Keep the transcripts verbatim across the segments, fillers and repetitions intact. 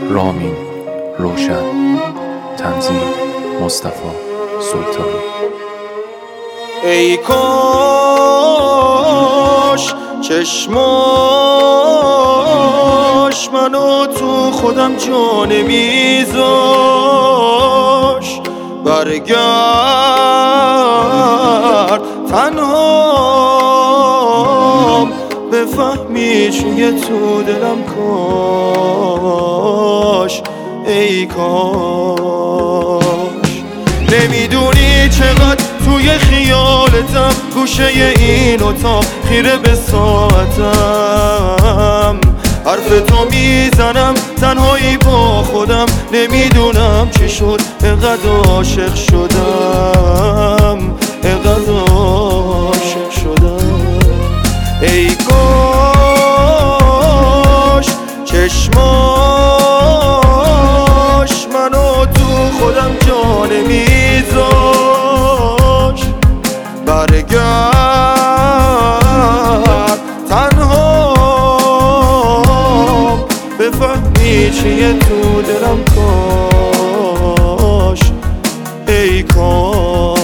رامین روشن، تنظیم مصطفی سلطانی. ای کاش چشماش منو تو خودم جا نمیذاش، برگرد تنهام بفهمی چیه تو دلم. کاش ای کاش نمیدونی چقدر توی خیالتم، گوشه این اتاق خیره به ساعتم، حرف تو میزنم تنهایی با خودم، نمیدونم چی شد اینقدر عاشق شدم، اینقدر عاشق شدم. ای کاش چشماش منو تو خودم جا نمیذاش، برگرد تنها بفهمی چیه تو دلم. کاش ای کاش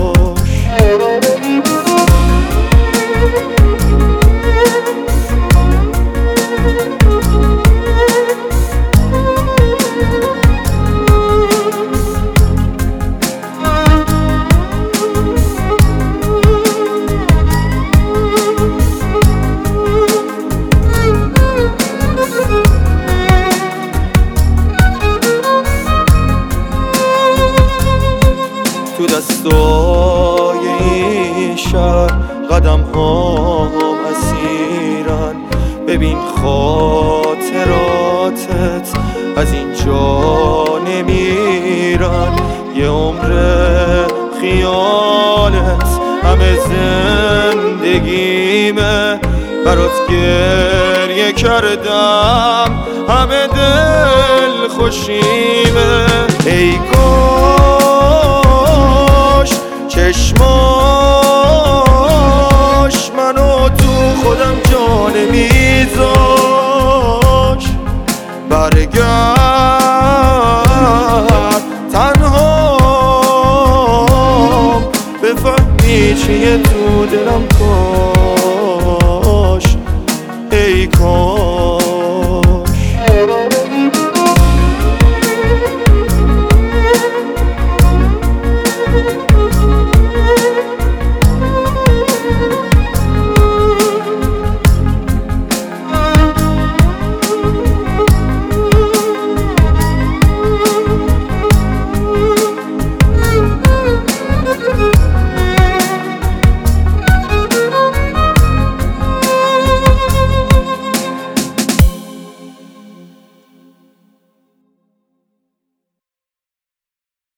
تو دستای این شهر قدم هام اسیرن، ببین خاطراتت از اینجا نمیرن، یه عمر خیالت همه زندگیمه، برات گریه کردم همه دل خوشیمه. ای کاش چشماش منو تو خودم جا نمیذاش، برگرد تنها بفهمی چیه تو دلم.